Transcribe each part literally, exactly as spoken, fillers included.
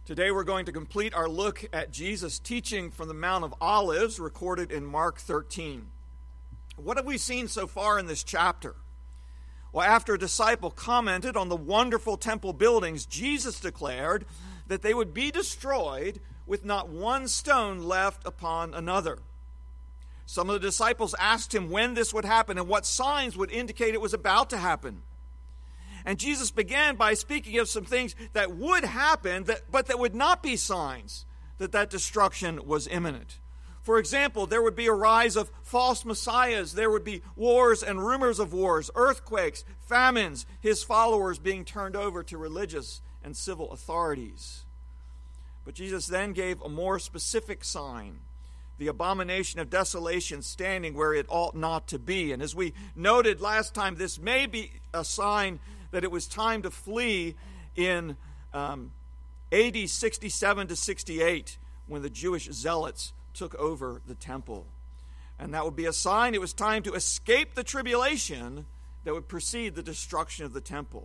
Today we're going to complete our look at Jesus' teaching from the Mount of Olives, recorded in Mark thirteen. What have we seen so far in this chapter? Well, after a disciple commented on the wonderful temple buildings, Jesus declared that they would be destroyed with not one stone left upon another. Some of the disciples asked him when this would happen and what signs would indicate it was about to happen. And Jesus began by speaking of some things that would happen, that, but that would not be signs that that destruction was imminent. For example, there would be a rise of false messiahs. There would be wars and rumors of wars, earthquakes, famines, his followers being turned over to religious and civil authorities. But Jesus then gave a more specific sign, the abomination of desolation standing where it ought not to be. And as we noted last time, this may be a sign that it was time to flee in um, A D sixty-seven to sixty-eight when the Jewish zealots took over the temple. And that would be a sign it was time to escape the tribulation that would precede the destruction of the temple.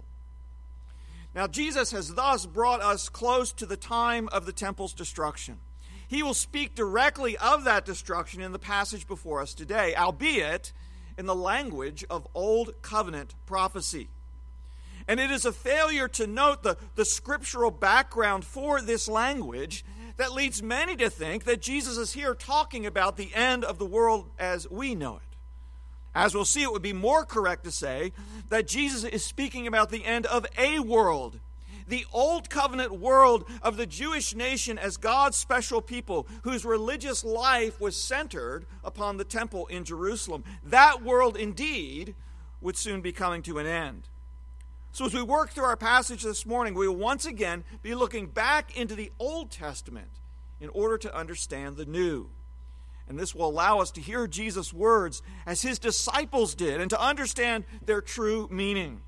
Now, Jesus has thus brought us close to the time of the temple's destruction. He will speak directly of that destruction in the passage before us today, albeit in the language of Old Covenant prophecy. And it is a failure to note the, the scriptural background for this language that leads many to think that Jesus is here talking about the end of the world as we know it. As we'll see, it would be more correct to say that Jesus is speaking about the end of a world, the Old Covenant world of the Jewish nation as God's special people whose religious life was centered upon the temple in Jerusalem. That world indeed would soon be coming to an end. So as we work through our passage this morning, we will once again be looking back into the Old Testament in order to understand the New. And this will allow us to hear Jesus' words as his disciples did and to understand their true meaning.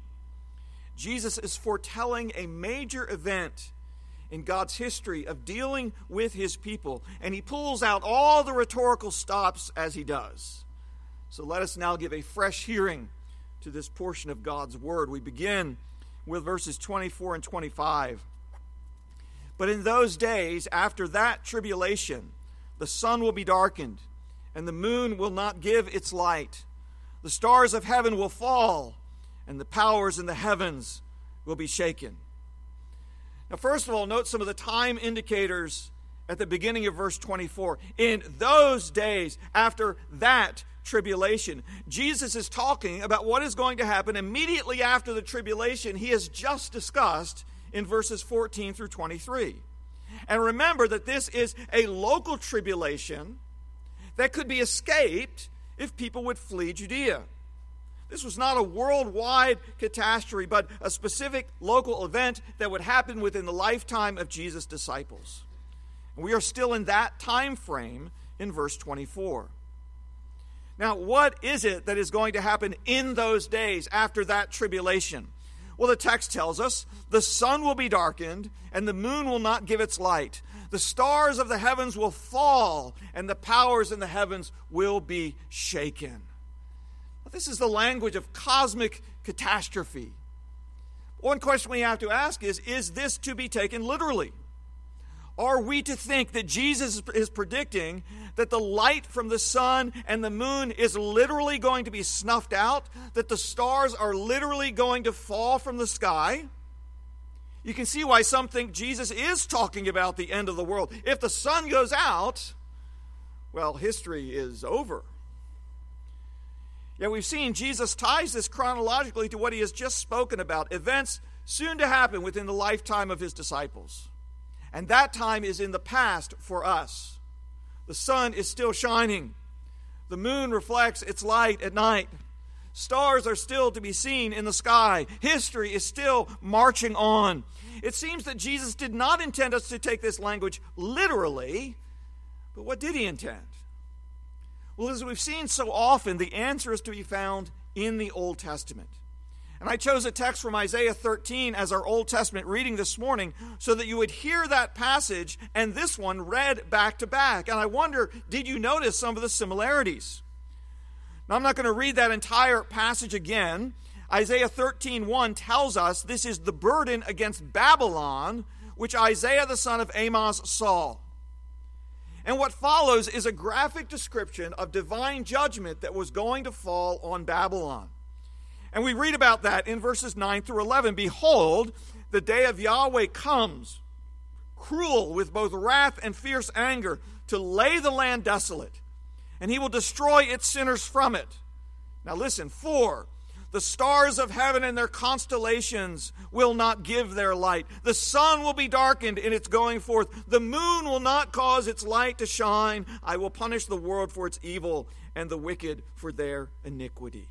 Jesus is foretelling a major event in God's history of dealing with his people, and he pulls out all the rhetorical stops as he does. So let us now give a fresh hearing to this portion of God's word. We begin with verses twenty-four and twenty-five. But in those days, after that tribulation, the sun will be darkened, and the moon will not give its light. The stars of heaven will fall, and the powers in the heavens will be shaken. Now, first of all, note some of the time indicators at the beginning of verse twenty-four. In those days, after that tribulation. Jesus is talking about what is going to happen immediately after the tribulation he has just discussed in verses fourteen through twenty-three. And remember that this is a local tribulation that could be escaped if people would flee Judea. This was not a worldwide catastrophe, but a specific local event that would happen within the lifetime of Jesus' disciples. And we are still in that time frame in verse twenty-four. Now, what is it that is going to happen in those days after that tribulation? Well, the text tells us the sun will be darkened and the moon will not give its light. The stars of the heavens will fall and the powers in the heavens will be shaken. Well, this is the language of cosmic catastrophe. One question we have to ask is, is this to be taken literally? Are we to think that Jesus is predicting that the light from the sun and the moon is literally going to be snuffed out? That the stars are literally going to fall from the sky? You can see why some think Jesus is talking about the end of the world. If the sun goes out, well, history is over. Yet we've seen Jesus ties this chronologically to what he has just spoken about, events soon to happen within the lifetime of his disciples. And that time is in the past for us. The sun is still shining. The moon reflects its light at night. Stars are still to be seen in the sky. History is still marching on. It seems that Jesus did not intend us to take this language literally, but what did he intend? Well, as we've seen so often, the answer is to be found in the Old Testament. And I chose a text from Isaiah thirteen as our Old Testament reading this morning so that you would hear that passage and this one read back to back. And I wonder, did you notice some of the similarities? Now, I'm not going to read that entire passage again. Isaiah thirteen one tells us this is the burden against Babylon which Isaiah the son of Amos saw. And what follows is a graphic description of divine judgment that was going to fall on Babylon. And we read about that in verses nine through eleven. Behold, the day of Yahweh comes, cruel with both wrath and fierce anger, to lay the land desolate, and he will destroy its sinners from it. Now listen, for the stars of heaven and their constellations will not give their light. The sun will be darkened in its going forth. The moon will not cause its light to shine. I will punish the world for its evil and the wicked for their iniquity.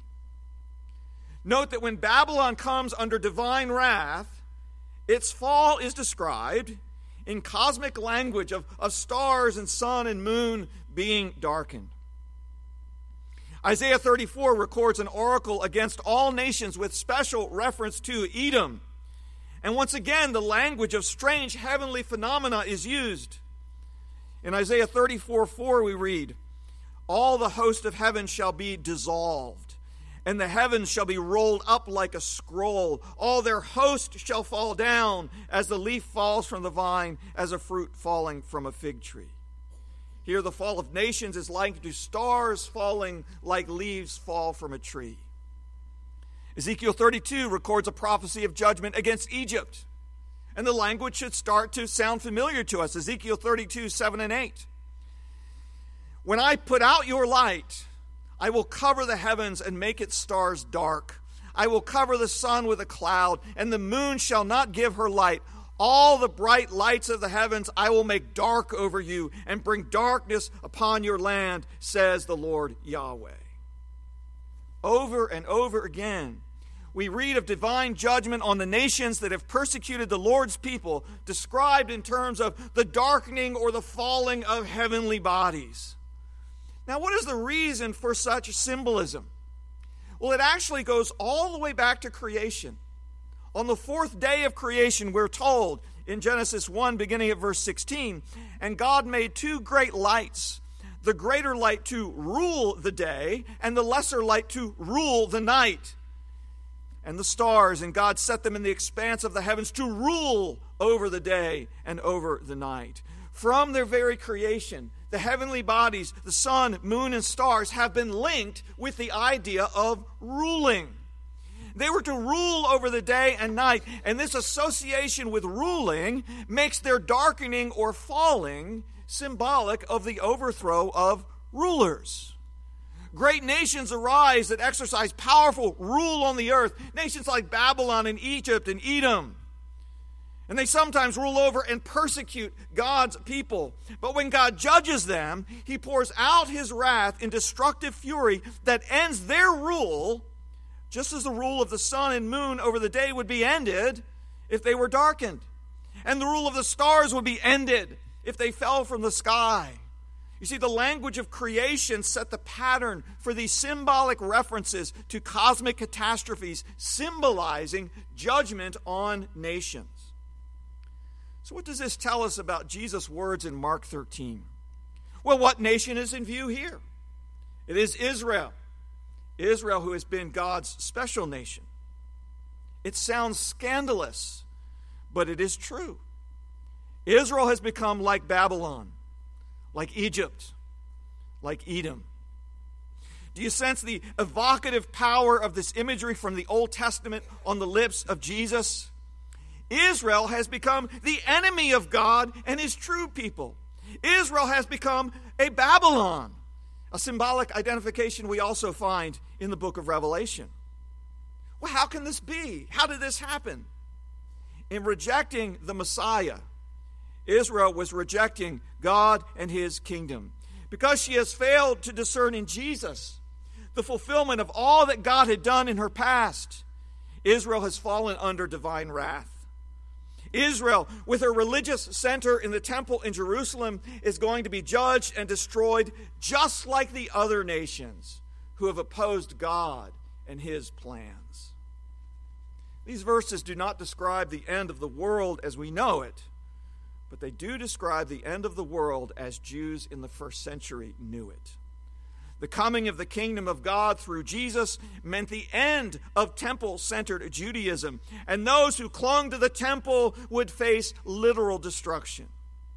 Note that when Babylon comes under divine wrath, its fall is described in cosmic language of, of stars and sun and moon being darkened. Isaiah thirty-four records an oracle against all nations with special reference to Edom. And once again, the language of strange heavenly phenomena is used. In Isaiah thirty-four four we read, all the host of heaven shall be dissolved, and the heavens shall be rolled up like a scroll. All their host shall fall down, as the leaf falls from the vine, as a fruit falling from a fig tree. Here the fall of nations is likened to stars falling like leaves fall from a tree. Ezekiel thirty-two records a prophecy of judgment against Egypt. And the language should start to sound familiar to us. Ezekiel thirty-two, seven and eight. When I put out your light, I will cover the heavens and make its stars dark. I will cover the sun with a cloud, and the moon shall not give her light. All the bright lights of the heavens I will make dark over you and bring darkness upon your land, says the Lord Yahweh. Over and over again, we read of divine judgment on the nations that have persecuted the Lord's people, described in terms of the darkening or the falling of heavenly bodies. Now, what is the reason for such symbolism? Well, it actually goes all the way back to creation. On the fourth day of creation, we're told in Genesis one, beginning at verse sixteen, and God made two great lights, the greater light to rule the day, and the lesser light to rule the night. And the stars, and God set them in the expanse of the heavens to rule over the day and over the night. From their very creation, the heavenly bodies, the sun, moon, and stars have been linked with the idea of ruling. They were to rule over the day and night, and this association with ruling makes their darkening or falling symbolic of the overthrow of rulers. Great nations arise that exercise powerful rule on the earth, nations like Babylon and Egypt and Edom. And they sometimes rule over and persecute God's people. But when God judges them, he pours out his wrath in destructive fury that ends their rule, just as the rule of the sun and moon over the day would be ended if they were darkened. And the rule of the stars would be ended if they fell from the sky. You see, the language of creation set the pattern for these symbolic references to cosmic catastrophes, symbolizing judgment on nations. So what does this tell us about Jesus' words in Mark thirteen? Well, what nation is in view here? It is Israel. Israel, who has been God's special nation. It sounds scandalous, but it is true. Israel has become like Babylon, like Egypt, like Edom. Do you sense the evocative power of this imagery from the Old Testament on the lips of Jesus? Israel has become the enemy of God and his true people. Israel has become a Babylon, a symbolic identification we also find in the book of Revelation. Well, how can this be? How did this happen? In rejecting the Messiah, Israel was rejecting God and his kingdom. Because she has failed to discern in Jesus the fulfillment of all that God had done in her past, Israel has fallen under divine wrath. Israel, with her religious center in the temple in Jerusalem, is going to be judged and destroyed just like the other nations who have opposed God and his plans. These verses do not describe the end of the world as we know it, but they do describe the end of the world as Jews in the first century knew it. The coming of the kingdom of God through Jesus meant the end of temple-centered Judaism, and those who clung to the temple would face literal destruction.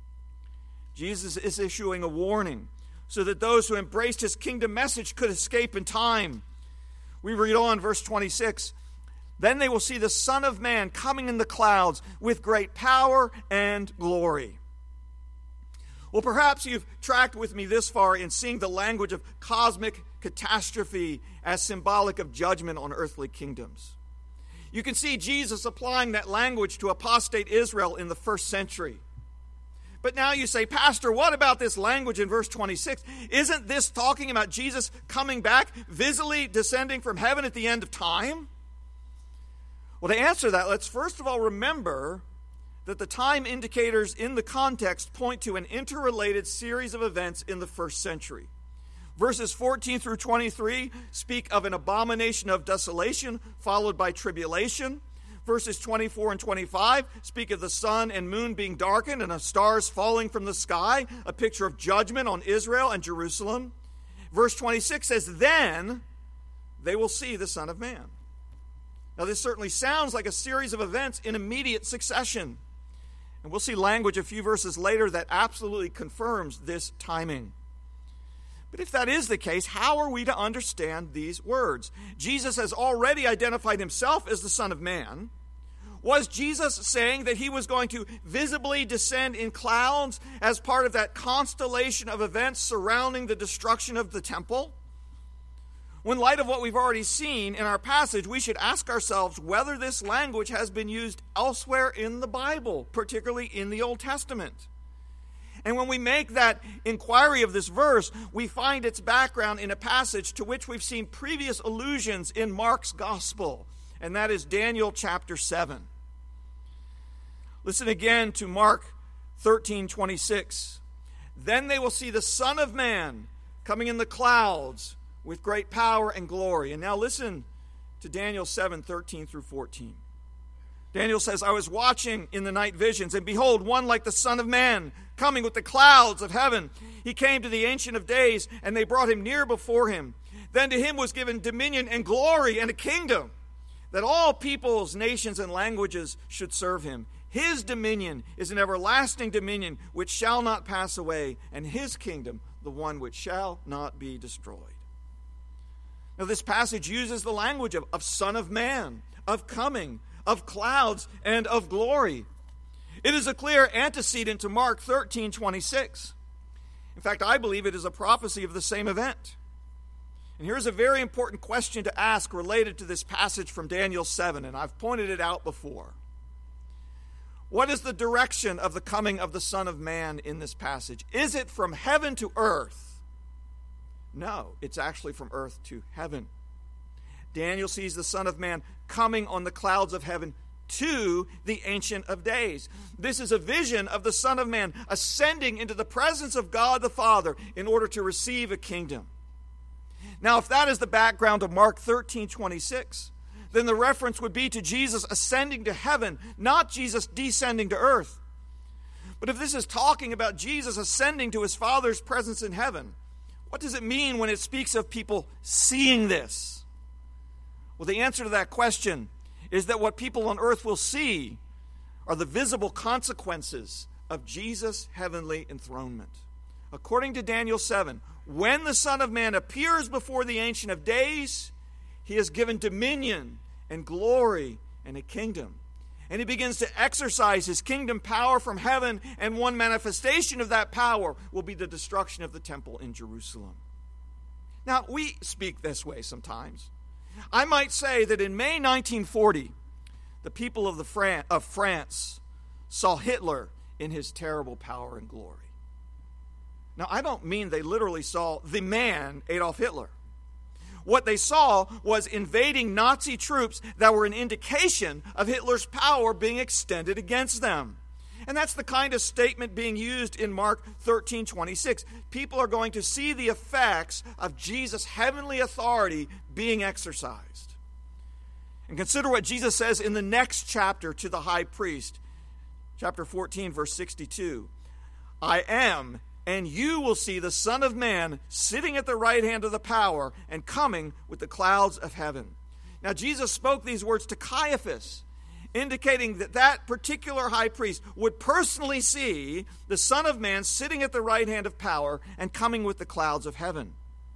Jesus is issuing a warning so that those who embraced his kingdom message could escape in time. We read on, verse twenty-six, "Then they will see the Son of Man coming in the clouds with great power and glory." Well, perhaps you've tracked with me this far in seeing the language of cosmic catastrophe as symbolic of judgment on earthly kingdoms. You can see Jesus applying that language to apostate Israel in the first century. But now you say, Pastor, what about this language in verse twenty-six? Isn't this talking about Jesus coming back, visibly descending from heaven at the end of time? Well, to answer that, let's first of all remember that the time indicators in the context point to an interrelated series of events in the first century. Verses fourteen through twenty-three speak of an abomination of desolation followed by tribulation. Verses twenty-four and twenty-five speak of the sun and moon being darkened and of stars falling from the sky, a picture of judgment on Israel and Jerusalem. Verse twenty-six says, "Then they will see the Son of Man." Now, this certainly sounds like a series of events in immediate succession. And we'll see language a few verses later that absolutely confirms this timing. But if that is the case, how are we to understand these words? Jesus has already identified himself as the Son of Man. Was Jesus saying that he was going to visibly descend in clouds as part of that constellation of events surrounding the destruction of the temple? Well, in light of what we've already seen in our passage, we should ask ourselves whether this language has been used elsewhere in the Bible, particularly in the Old Testament. And when we make that inquiry of this verse, we find its background in a passage to which we've seen previous allusions in Mark's gospel, and that is Daniel chapter seven. Listen again to Mark thirteen twenty-six. "Then they will see the Son of Man coming in the clouds with great power and glory." And now listen to Daniel seven thirteen through fourteen. Daniel says, "I was watching in the night visions, and behold, one like the Son of Man, coming with the clouds of heaven. He came to the Ancient of Days, and they brought him near before him. Then to him was given dominion and glory and a kingdom, that all peoples, nations, and languages should serve him. His dominion is an everlasting dominion which shall not pass away, and his kingdom the one which shall not be destroyed." Now, this passage uses the language of, of Son of Man, of coming, of clouds, and of glory. It is a clear antecedent to Mark thirteen twenty-six. In fact, I believe it is a prophecy of the same event. And here's a very important question to ask related to this passage from Daniel seven, and I've pointed it out before. What is the direction of the coming of the Son of Man in this passage? Is it from heaven to earth? No, it's actually from earth to heaven. Daniel sees the Son of Man coming on the clouds of heaven to the Ancient of Days. This is a vision of the Son of Man ascending into the presence of God the Father in order to receive a kingdom. Now, if that is the background of Mark thirteen twenty-six, then the reference would be to Jesus ascending to heaven, not Jesus descending to earth. But if this is talking about Jesus ascending to his Father's presence in heaven, what does it mean when it speaks of people seeing this? Well, the answer to that question is that what people on earth will see are the visible consequences of Jesus' heavenly enthronement. According to Daniel seven, when the Son of Man appears before the Ancient of Days, he is given dominion and glory and a kingdom. And he begins to exercise his kingdom power from heaven, and one manifestation of that power will be the destruction of the temple in Jerusalem. Now, we speak this way sometimes. I might say that in May nineteen forty, the people of, the Fran- of France saw Hitler in his terrible power and glory. Now, I don't mean they literally saw the man, Adolf Hitler. What they saw was invading Nazi troops that were an indication of Hitler's power being extended against them. And that's the kind of statement being used in Mark thirteen twenty-six. People are going to see the effects of Jesus' heavenly authority being exercised. And consider what Jesus says in the next chapter to the high priest, chapter fourteen, verse sixty-two. "I am and you will see the Son of Man sitting at the right hand of the power and coming with the clouds of heaven. Now, Jesus spoke these words to Caiaphas, indicating that that particular high priest would personally see the Son of Man sitting at the right hand of power and coming with the clouds of heaven.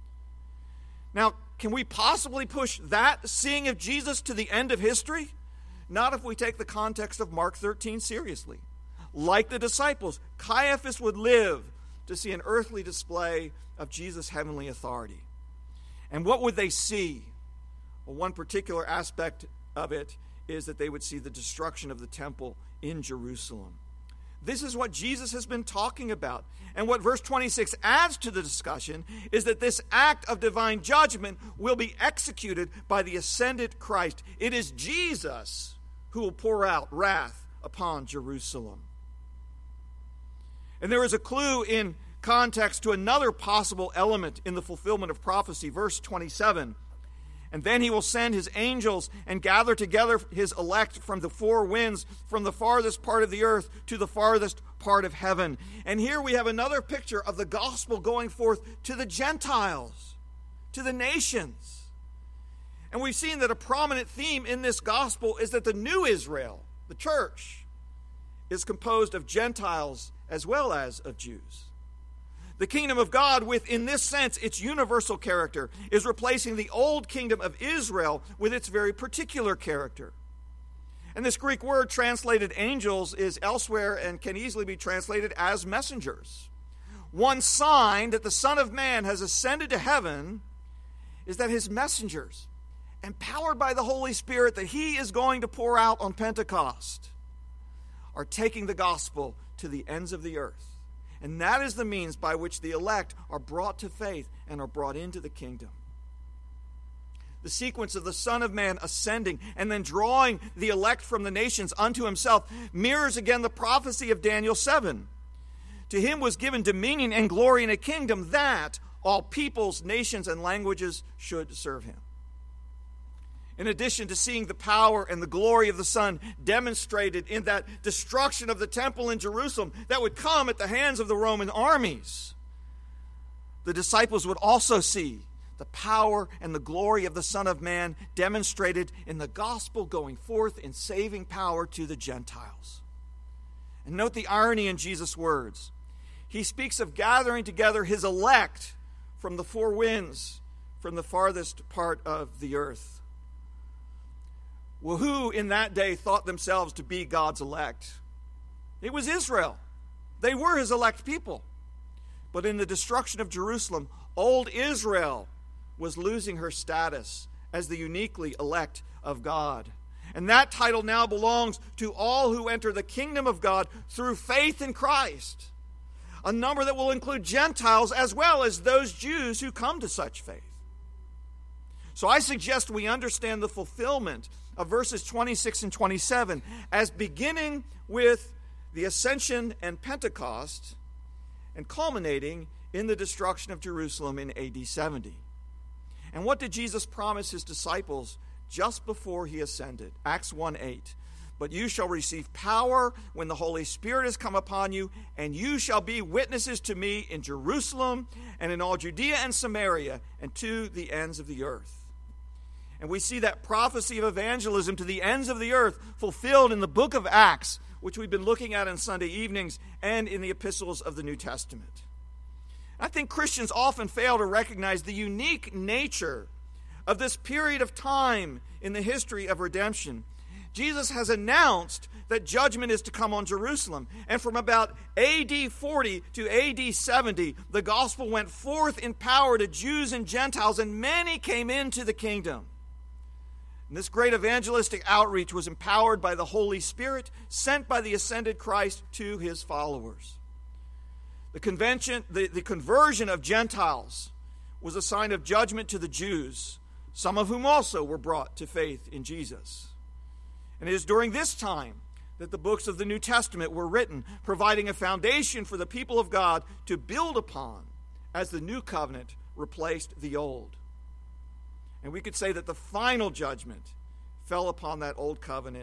Now, can we possibly push that seeing of Jesus to the end of history? Not if we take the context of Mark thirteen seriously. Like the disciples, Caiaphas would live to see an earthly display of Jesus' heavenly authority. And what would they see? Well, one particular aspect of it is that they would see the destruction of the temple in Jerusalem. This is what Jesus has been talking about. And what verse twenty-six adds to the discussion is that this act of divine judgment will be executed by the ascended Christ. It is Jesus who will pour out wrath upon Jerusalem. And there is a clue in context to another possible element in the fulfillment of prophecy. Verse twenty-seven. And then he will send his angels and gather together his elect from the four winds, from the farthest part of the earth to the farthest part of heaven. And here we have another picture of the gospel going forth to the Gentiles, to the nations. And we've seen that a prominent theme in this gospel is that the new Israel, the church, is composed of Gentiles as well as of Jews. The kingdom of God, with, in this sense, its universal character, is replacing the old kingdom of Israel with its very particular character. And this Greek word translated angels is elsewhere and can easily be translated as messengers. One sign that the Son of Man has ascended to heaven is that his messengers, empowered by the Holy Spirit that he is going to pour out on Pentecost, are taking the gospel to the ends of the earth. And that is the means by which the elect are brought to faith and are brought into the kingdom. The sequence of the Son of Man ascending and then drawing the elect from the nations unto himself mirrors again the prophecy of Daniel seven. To him was given dominion and glory in a kingdom that all peoples, nations, and languages should serve him. In addition to seeing the power and the glory of the Son demonstrated in that destruction of the temple in Jerusalem that would come at the hands of the Roman armies, the disciples would also see the power and the glory of the Son of Man demonstrated in the gospel going forth in saving power to the Gentiles. And note the irony in Jesus' words. He speaks of gathering together his elect from the four winds, from the farthest part of the earth. Well, who in that day thought themselves to be God's elect? It was Israel. They were his elect people. But in the destruction of Jerusalem, old Israel was losing her status as the uniquely elect of God. And that title now belongs to all who enter the kingdom of God through faith in Christ, a number that will include Gentiles as well as those Jews who come to such faith. So I suggest we understand the fulfillment of verses twenty-six and twenty-seven as beginning with the ascension and Pentecost and culminating in the destruction of Jerusalem in A D seventy. And what did Jesus promise his disciples just before he ascended? Acts one eight. But you shall receive power when the Holy Spirit has come upon you, and you shall be witnesses to me in Jerusalem and in all Judea and Samaria and to the ends of the earth. And we see that prophecy of evangelism to the ends of the earth fulfilled in the book of Acts, which we've been looking at on Sunday evenings and in the epistles of the New Testament. I think Christians often fail to recognize the unique nature of this period of time in the history of redemption. Jesus has announced that judgment is to come on Jerusalem. And from about A D forty to A D seventy, the gospel went forth in power to Jews and Gentiles, and many came into the kingdom. And this great evangelistic outreach was empowered by the Holy Spirit, sent by the ascended Christ to his followers. The convention, the, the conversion of Gentiles was a sign of judgment to the Jews, some of whom also were brought to faith in Jesus. And it is during this time that the books of the New Testament were written, providing a foundation for the people of God to build upon as the new covenant replaced the old. And we could say that the final judgment fell upon that old covenant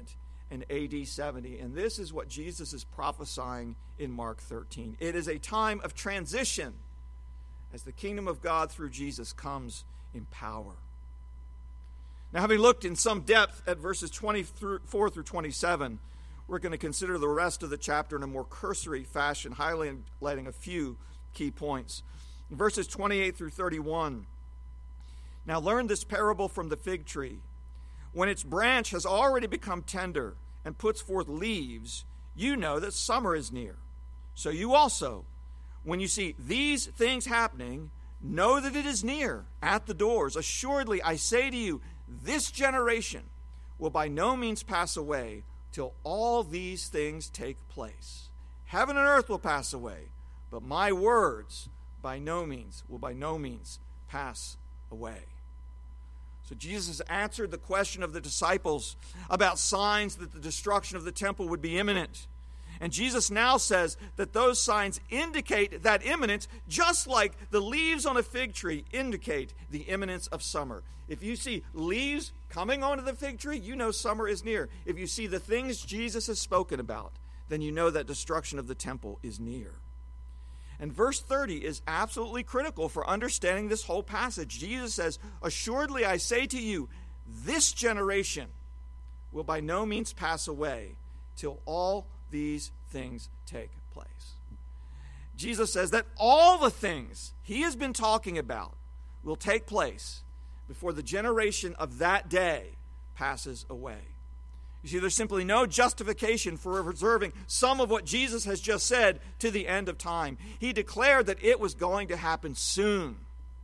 and A D seventy. And this is what Jesus is prophesying in Mark thirteen. It is a time of transition as the kingdom of God through Jesus comes in power. Now, having looked in some depth at verses twenty-four through twenty-seven, we're going to consider the rest of the chapter in a more cursory fashion, highlighting a few key points. In verses twenty-eight through thirty-one, now learn this parable from the fig tree. When its branch has already become tender and puts forth leaves, you know that summer is near. So you also, when you see these things happening, know that it is near, at the doors. Assuredly, I say to you, this generation will by no means pass away till all these things take place. Heaven and earth will pass away, but my words by no means will by no means pass away. So Jesus answered the question of the disciples about signs that the destruction of the temple would be imminent. And Jesus now says that those signs indicate that imminence, just like the leaves on a fig tree indicate the imminence of summer. If you see leaves coming onto the fig tree, you know summer is near. If you see the things Jesus has spoken about, then you know that destruction of the temple is near. And verse thirty is absolutely critical for understanding this whole passage. Jesus says, assuredly I say to you, this generation will by no means pass away till all these things take place. Jesus says that all the things he has been talking about will take place before the generation of that day passes away. You see, there's simply no justification for reserving some of what Jesus has just said to the end of time. He declared that it was going to happen soon.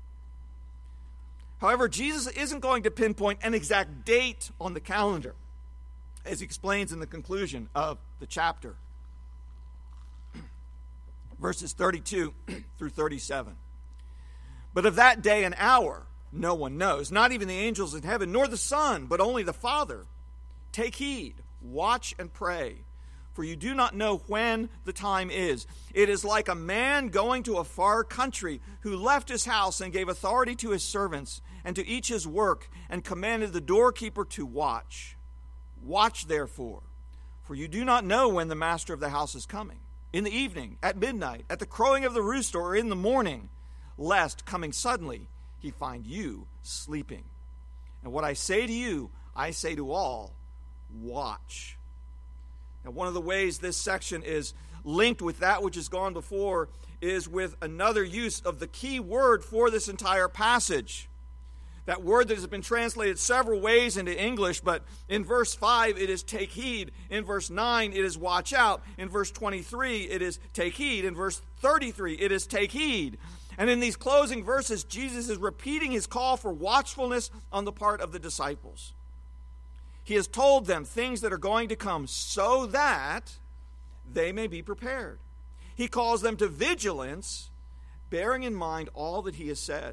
However, Jesus isn't going to pinpoint an exact date on the calendar, as he explains in the conclusion of the chapter. Verses thirty-two through thirty-seven. But of that day and hour no one knows, not even the angels in heaven, nor the Son, but only the Father. Take heed, watch and pray, for you do not know when the time is. It is like a man going to a far country who left his house and gave authority to his servants and to each his work and commanded the doorkeeper to watch. Watch therefore, for you do not know when the master of the house is coming, in the evening, at midnight, at the crowing of the rooster, or in the morning, lest, coming suddenly, he find you sleeping. And what I say to you, I say to all, watch. Now, one of the ways this section is linked with that which has gone before is with another use of the key word for this entire passage. That word that has been translated several ways into English, but in verse five it is take heed. In verse nine it is watch out. In verse twenty-three it is take heed. In verse thirty-three it is take heed. And in these closing verses, Jesus is repeating his call for watchfulness on the part of the disciples. He has told them things that are going to come so that they may be prepared. He calls them to vigilance, bearing in mind all that he has said.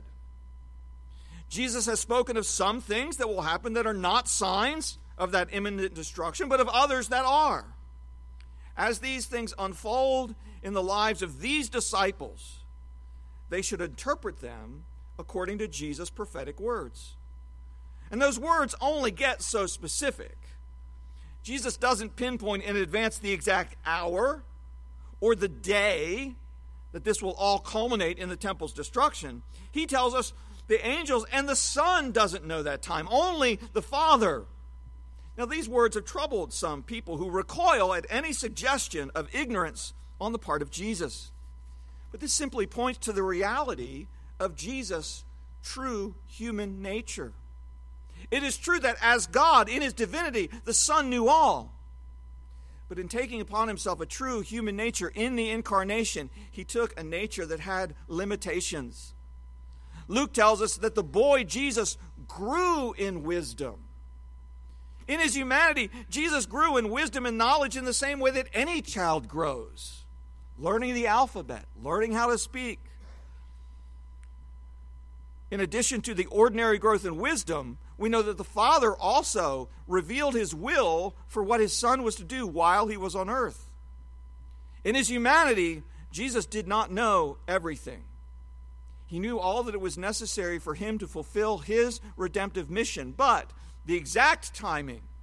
Jesus has spoken of some things that will happen that are not signs of that imminent destruction, but of others that are. As these things unfold in the lives of these disciples, they should interpret them according to Jesus' prophetic words. And those words only get so specific. Jesus doesn't pinpoint in advance the exact hour or the day that this will all culminate in the temple's destruction. He tells us the angels and the Son doesn't know that time, only the Father. Now, these words have troubled some people who recoil at any suggestion of ignorance on the part of Jesus. But this simply points to the reality of Jesus' true human nature. It is true that as God, in his divinity, the Son knew all. But in taking upon himself a true human nature in the incarnation, he took a nature that had limitations. Luke tells us that the boy Jesus grew in wisdom. In his humanity, Jesus grew in wisdom and knowledge in the same way that any child grows. Learning the alphabet, learning how to speak. In addition to the ordinary growth in wisdom, we know that the Father also revealed his will for what his Son was to do while he was on earth. In his humanity, Jesus did not know everything. He knew all that it was necessary for him to fulfill his redemptive mission, but the exact timing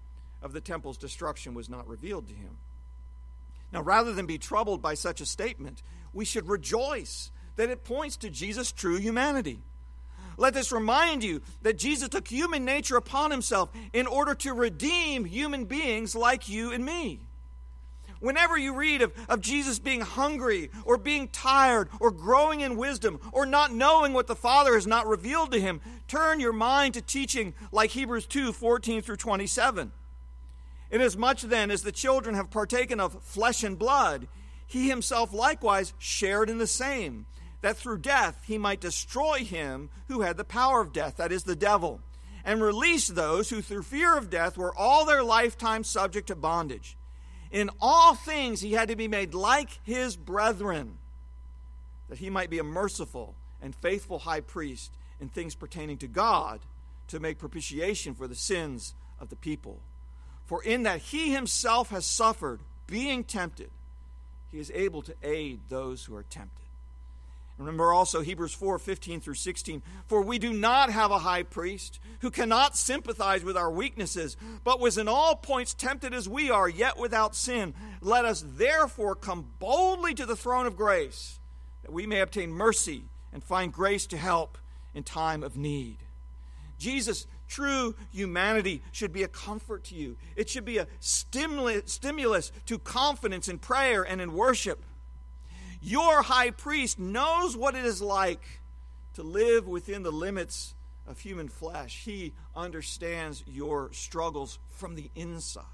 of the temple's destruction was not revealed to him. Now, rather than be troubled by such a statement, we should rejoice that it points to Jesus' true humanity. Let this remind you that Jesus took human nature upon himself in order to redeem human beings like you and me. Whenever you read of, of Jesus being hungry or being tired or growing in wisdom or not knowing what the Father has not revealed to him, turn your mind to teaching like Hebrews two, fourteen through twenty-seven. Inasmuch then as the children have partaken of flesh and blood, he himself likewise shared in the same, that through death he might destroy him who had the power of death, that is, the devil, and release those who through fear of death were all their lifetime subject to bondage. In all things he had to be made like his brethren, that he might be a merciful and faithful high priest in things pertaining to God, to make propitiation for the sins of the people. For in that he himself has suffered, being tempted, he is able to aid those who are tempted. Remember also Hebrews four, fifteen through sixteen. For we do not have a high priest who cannot sympathize with our weaknesses, but was in all points tempted as we are, yet without sin. Let us therefore come boldly to the throne of grace, that we may obtain mercy and find grace to help in time of need. Jesus' true humanity should be a comfort to you. It should be a stimulus, stimulus to confidence in prayer and in worship. Your high priest knows what it is like to live within the limits of human flesh. He understands your struggles from the inside.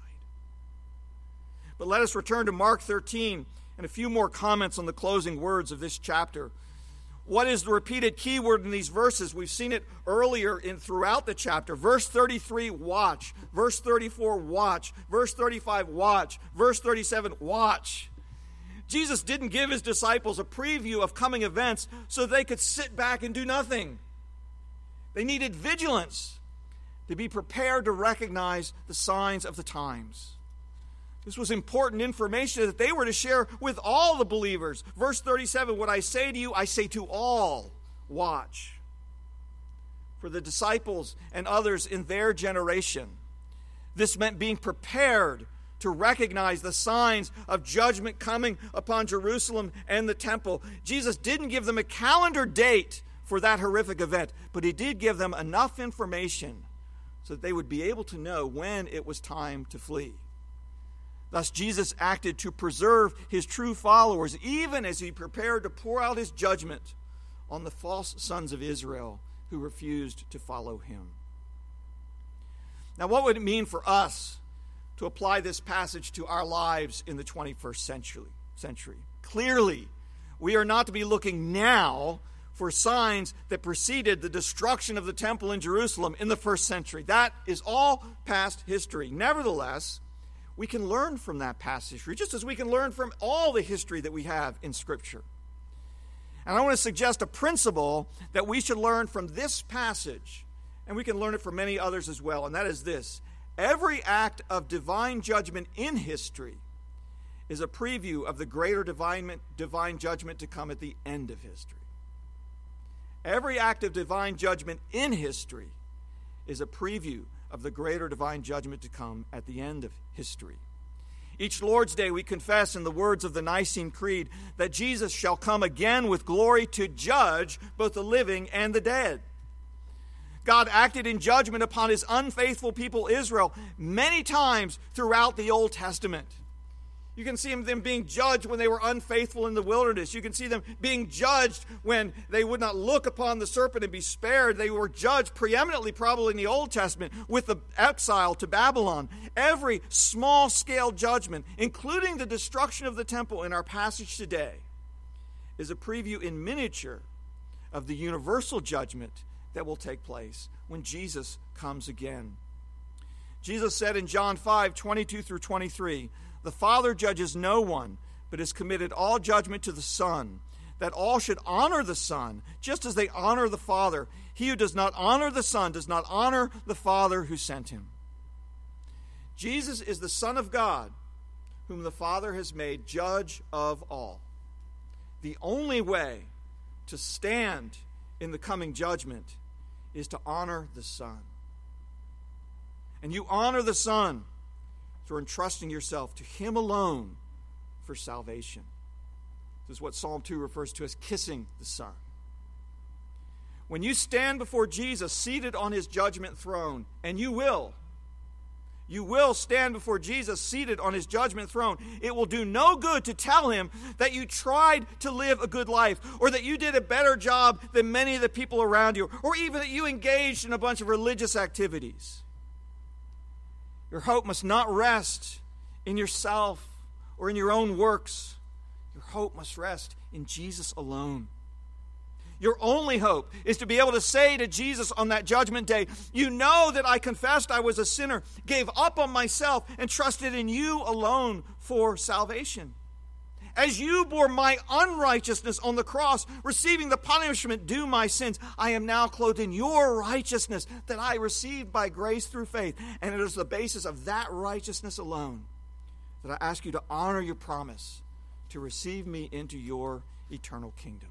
But let us return to Mark thirteen and a few more comments on the closing words of this chapter. What is the repeated key word in these verses? We've seen it earlier in throughout the chapter. Verse thirty-three, watch. Verse thirty-four, watch. Verse thirty-five, watch. Verse thirty-seven, watch. Jesus didn't give his disciples a preview of coming events so they could sit back and do nothing. They needed vigilance to be prepared to recognize the signs of the times. This was important information that they were to share with all the believers. Verse thirty-seven, what I say to you, I say to all, watch. For the disciples and others in their generation, this meant being prepared to recognize the signs of judgment coming upon Jerusalem and the temple. Jesus didn't give them a calendar date for that horrific event, but he did give them enough information so that they would be able to know when it was time to flee. Thus, Jesus acted to preserve his true followers, even as he prepared to pour out his judgment on the false sons of Israel who refused to follow him. Now, what would it mean for us to apply this passage to our lives in the twenty-first century. century. Clearly, we are not to be looking now for signs that preceded the destruction of the temple in Jerusalem in the first century. That is all past history. Nevertheless, we can learn from that past history, just as we can learn from all the history that we have in Scripture. And I want to suggest a principle that we should learn from this passage, and we can learn it from many others as well, and that is this. Every act of divine judgment in history is a preview of the greater divine, divine judgment to come at the end of history. Every act of divine judgment in history is a preview of the greater divine judgment to come at the end of history. Each Lord's Day we confess in the words of the Nicene Creed that Jesus shall come again with glory to judge both the living and the dead. God acted in judgment upon his unfaithful people Israel many times throughout the Old Testament. You can see them being judged when they were unfaithful in the wilderness. You can see them being judged when they would not look upon the serpent and be spared. They were judged preeminently, probably in the Old Testament, with the exile to Babylon. Every small-scale judgment, including the destruction of the temple in our passage today, is a preview in miniature of the universal judgment that will take place when Jesus comes again. Jesus said in John five, twenty-two through twenty-three, the Father judges no one, but has committed all judgment to the Son, that all should honor the Son, just as they honor the Father. He who does not honor the Son does not honor the Father who sent him. Jesus is the Son of God, whom the Father has made judge of all. The only way to stand in the coming judgment is to honor the Son. And you honor the Son for entrusting yourself to him alone for salvation. This is what Psalm two refers to as kissing the Son. When you stand before Jesus seated on his judgment throne, and you will, you will stand before Jesus seated on his judgment throne, it will do no good to tell him that you tried to live a good life, or that you did a better job than many of the people around you, or even that you engaged in a bunch of religious activities. Your hope must not rest in yourself or in your own works. Your hope must rest in Jesus alone. Your only hope is to be able to say to Jesus on that judgment day, you know that I confessed I was a sinner, gave up on myself, and trusted in you alone for salvation. As you bore my unrighteousness on the cross, receiving the punishment due my sins, I am now clothed in your righteousness that I received by grace through faith. And it is the basis of that righteousness alone that I ask you to honor your promise to receive me into your eternal kingdom.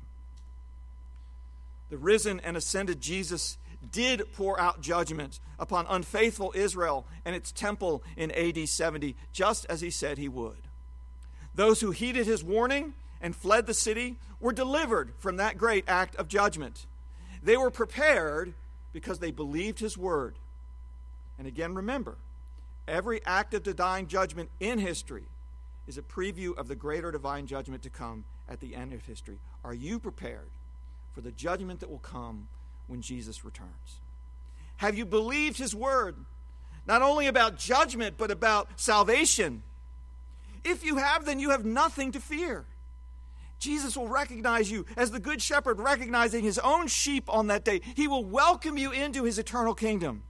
The risen and ascended Jesus did pour out judgment upon unfaithful Israel and its temple in A D seventy, just as he said he would. Those who heeded his warning and fled the city were delivered from that great act of judgment. They were prepared because they believed his word. And again, remember, every act of divine judgment in history is a preview of the greater divine judgment to come at the end of history. Are you prepared for the judgment that will come when Jesus returns? Have you believed his word, not only about judgment, but about salvation? If you have, then you have nothing to fear. Jesus will recognize you as the good shepherd recognizing his own sheep on that day. He will welcome you into his eternal kingdom.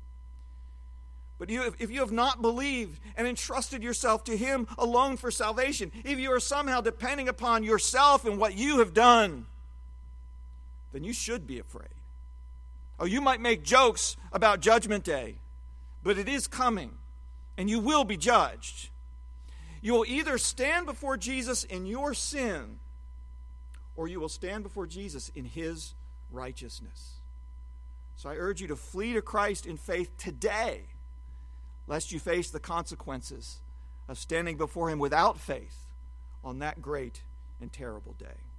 But you, if you have not believed and entrusted yourself to him alone for salvation, if you are somehow depending upon yourself and what you have done, then you should be afraid. Oh, you might make jokes about Judgment Day, but it is coming, and you will be judged. You will either stand before Jesus in your sin, or you will stand before Jesus in his righteousness. So I urge you to flee to Christ in faith today, lest you face the consequences of standing before him without faith on that great and terrible day.